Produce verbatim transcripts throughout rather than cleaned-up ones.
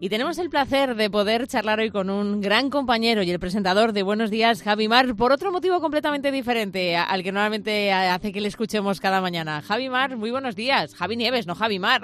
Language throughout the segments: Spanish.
Y tenemos el placer de poder charlar hoy con un gran compañero y el presentador de Buenos Días, Javi Mar, por otro motivo completamente diferente al que normalmente hace que le escuchemos cada mañana. Javi Mar, muy buenos días. Javi Nieves, no Javi Mar.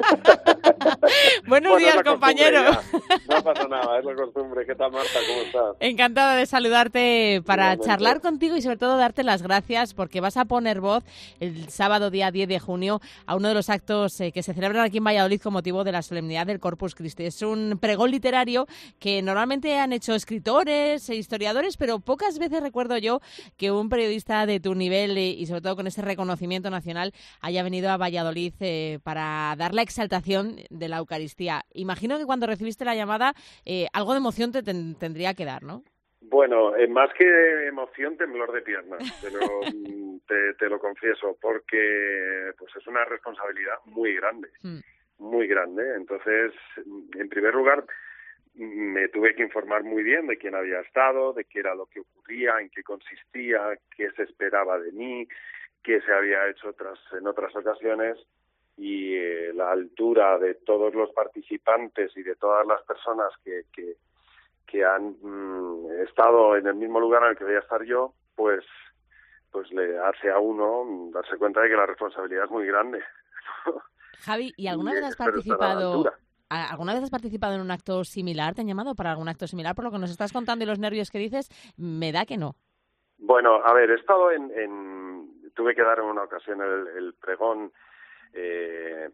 Buenos bueno, días, compañero. No pasa nada, es la costumbre. ¿Qué tal, Marta? ¿Cómo estás? Encantada de saludarte para Igualmente. charlar contigo y sobre todo darte las gracias porque vas a poner voz el sábado día diez de junio a uno de los actos eh, que se celebran aquí en Valladolid con motivo de la solemnidad del Corpus Christi. Es un pregón literario que normalmente han hecho escritores e historiadores, pero pocas veces recuerdo yo que un periodista de tu nivel eh, y sobre todo con ese reconocimiento nacional haya venido a Valladolid eh, para dar la exaltación de la Eucaristía. Imagino que cuando recibiste la llamada eh, algo de emoción te ten- tendría que dar, ¿no? Bueno, eh, más que emoción, temblor de piernas, te lo, te, te lo confieso, porque pues es una responsabilidad muy grande, Mm. muy grande. Entonces, en primer lugar, me tuve que informar muy bien de quién había estado, de qué era lo que ocurría, en qué consistía, qué se esperaba de mí, qué se había hecho otras, en otras ocasiones, y eh, la altura de todos los participantes y de todas las personas que... que que han mmm, estado en el mismo lugar en el que voy a estar yo, pues pues le hace a uno darse cuenta de que la responsabilidad es muy grande. Javi, ¿y alguna y vez has espero estar a la participado altura. alguna vez has participado en un acto similar? ¿Te han llamado para algún acto similar? Por lo que nos estás contando y los nervios que dices, me da que no. Bueno, a ver, he estado en... en tuve que dar en una ocasión el, el pregón eh,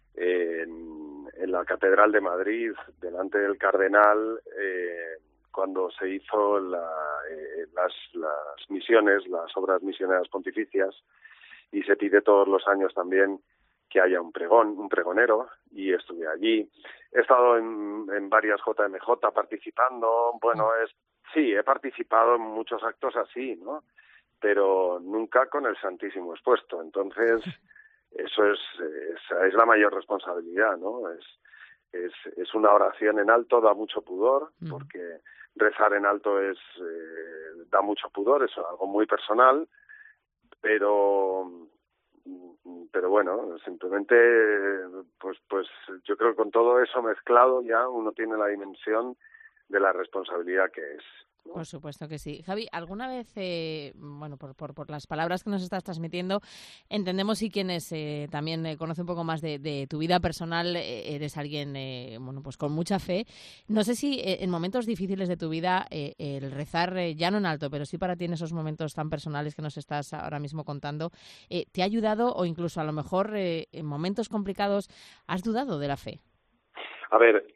en, en la Catedral de Madrid, delante del Cardenal, eh, cuando se hizo la, eh, las, las misiones, las obras misioneras pontificias, y se pide todos los años también que haya un pregón, un pregonero, y estuve allí. He estado en, en varias J M J participando, bueno, es sí, he participado en muchos actos así, ¿no? Pero nunca con el Santísimo expuesto. Entonces, eso es, es, es la mayor responsabilidad, ¿no? Es, es, es una oración en alto, da mucho pudor, porque rezar en alto es eh, da mucho pudor, es algo muy personal, pero pero bueno, simplemente pues pues yo creo que con todo eso mezclado ya uno tiene la dimensión de la responsabilidad que es, ¿no? Por supuesto que sí. Javi, ¿alguna vez, eh, bueno, por, por, por las palabras que nos estás transmitiendo, entendemos y quienes eh, también eh, conocen un poco más de, de tu vida personal, eh, eres alguien, eh, bueno, pues con mucha fe. No sé si eh, en momentos difíciles de tu vida eh, el rezar, eh, ya no en alto, pero sí para ti en esos momentos tan personales que nos estás ahora mismo contando, eh, ¿te ha ayudado o incluso a lo mejor eh, en momentos complicados has dudado de la fe? A ver,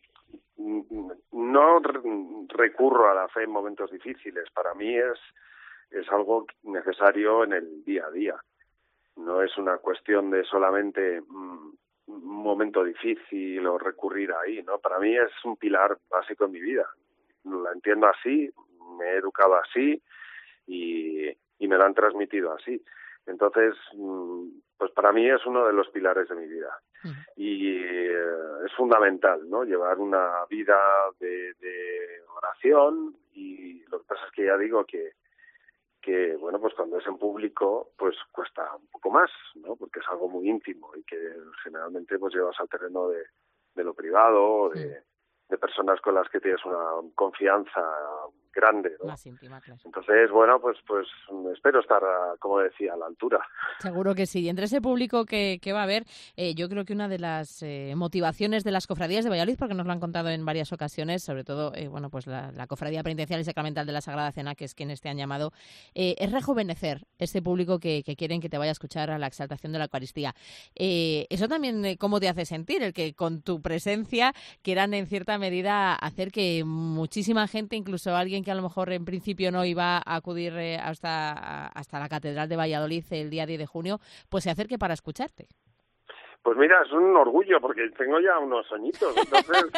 no recurro a la fe en momentos difíciles. Para mí es, es algo necesario en el día a día. No es una cuestión de solamente mm, un momento difícil o recurrir ahí, ¿no? Para mí es un pilar básico en mi vida. La entiendo así, me he educado así y, y me lo han transmitido así. Entonces, pues para mí es uno de los pilares de mi vida. Uh-huh. Y eh, es fundamental, ¿no? Llevar una vida de, de oración, y lo que pasa es que ya digo que que, bueno, pues cuando es en público, pues cuesta un poco más, ¿no? Porque es algo muy íntimo y que generalmente pues llevas al terreno de, de lo privado, de, sí. de personas con las que tienes una confianza grande, ¿no? Más íntima, claro. Entonces, bueno, pues pues espero estar, como decía, a la altura. Seguro que sí. Y entre ese público que, que va a haber, eh, yo creo que una de las eh, motivaciones de las cofradías de Valladolid, porque nos lo han contado en varias ocasiones, sobre todo, eh, bueno, pues la, la Cofradía Penitencial y Sacramental de la Sagrada Cena, que es quienes te han llamado, eh, es rejuvenecer este público que, que quieren que te vaya a escuchar a la exaltación de la Eucaristía. Eh, eso también, eh, ¿cómo te hace sentir? El que con tu presencia quieran en cierta medida hacer que muchísima gente, incluso alguien que a lo mejor en principio no iba a acudir eh, hasta, hasta la Catedral de Valladolid el día diez de junio, pues se acerque para escucharte. Pues mira, es un orgullo porque tengo ya unos añitos, entonces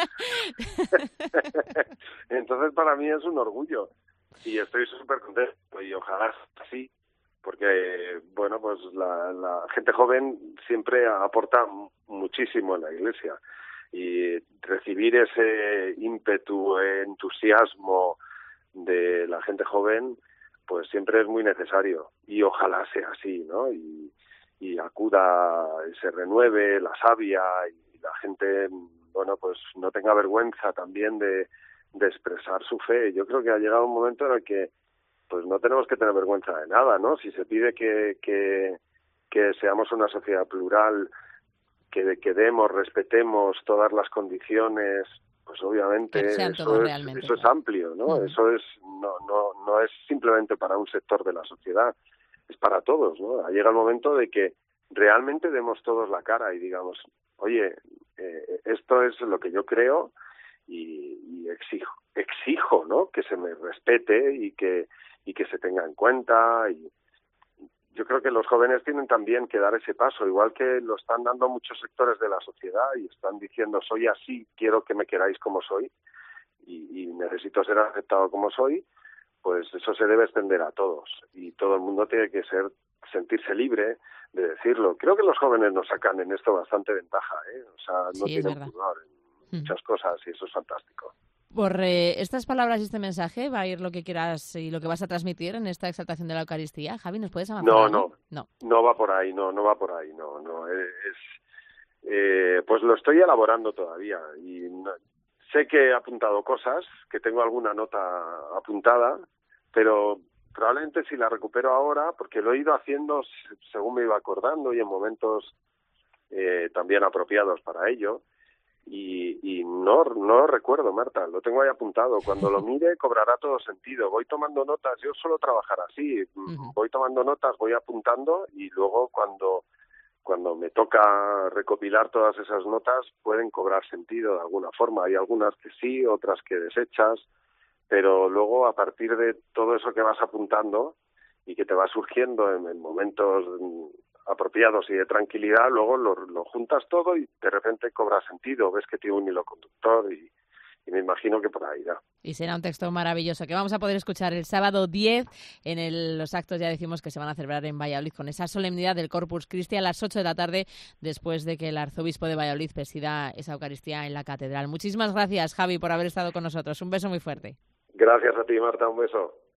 entonces para mí es un orgullo y estoy súper contento y ojalá así, porque bueno, pues la, la gente joven siempre aporta muchísimo en la Iglesia y recibir ese ímpetu, entusiasmo de la gente joven, pues siempre es muy necesario y ojalá sea así, ¿no? Y, y acuda, se renueve la savia y la gente, bueno, bueno, pues no tenga vergüenza también de, de expresar su fe. Yo creo que ha llegado un momento en el que pues no tenemos que tener vergüenza de nada, ¿no? Si se pide que, que, que seamos una sociedad plural, que, que demos, respetemos todas las condiciones, pues obviamente eso es, eso es amplio, ¿no? Uh-huh. Eso es no, no, no es simplemente para un sector de la sociedad, es para todos, ¿no? Llega el momento de que realmente demos todos la cara y digamos, oye, eh, esto es lo que yo creo y, y exijo, exijo, ¿no? Que se me respete y que y que se tenga en cuenta. Y yo creo que los jóvenes tienen también que dar ese paso, igual que lo están dando muchos sectores de la sociedad y están diciendo soy así, quiero que me queráis como soy y, y necesito ser aceptado como soy, pues eso se debe extender a todos y todo el mundo tiene que ser sentirse libre de decirlo. Creo que los jóvenes nos sacan en esto bastante ventaja, ¿eh? O sea, no sí, tienen pudor en muchas mm. cosas y eso es fantástico. Por eh, estas palabras y este mensaje va a ir lo que quieras y lo que vas a transmitir en esta exaltación de la Eucaristía. Javi, ¿nos puedes avanzar? No, no, no, no va por ahí, no, no va por ahí, no, no. Es, eh, pues lo estoy elaborando todavía y no, sé que he apuntado cosas, que tengo alguna nota apuntada, pero probablemente si la recupero ahora, porque lo he ido haciendo según me iba acordando y en momentos eh, también apropiados para ello. Y, y no no recuerdo, Marta, lo tengo ahí apuntado. Cuando lo mire cobrará todo sentido. Voy tomando notas, yo suelo trabajar así, uh-huh. voy tomando notas, voy apuntando y luego cuando cuando me toca recopilar todas esas notas pueden cobrar sentido de alguna forma. Hay algunas que sí, otras que desechas, pero luego a partir de todo eso que vas apuntando y que te va surgiendo en, en momentos apropiados y de tranquilidad, luego lo, lo juntas todo y de repente cobra sentido, ves que tiene un hilo conductor y, y me imagino que por ahí irá. Y será un texto maravilloso que vamos a poder escuchar el sábado diez en el, los actos, ya decimos, que se van a celebrar en Valladolid con esa solemnidad del Corpus Christi a las ocho de la tarde, después de que el arzobispo de Valladolid presida esa Eucaristía en la catedral. Muchísimas gracias, Javi, por haber estado con nosotros. Un beso muy fuerte. Gracias a ti, Marta, un beso.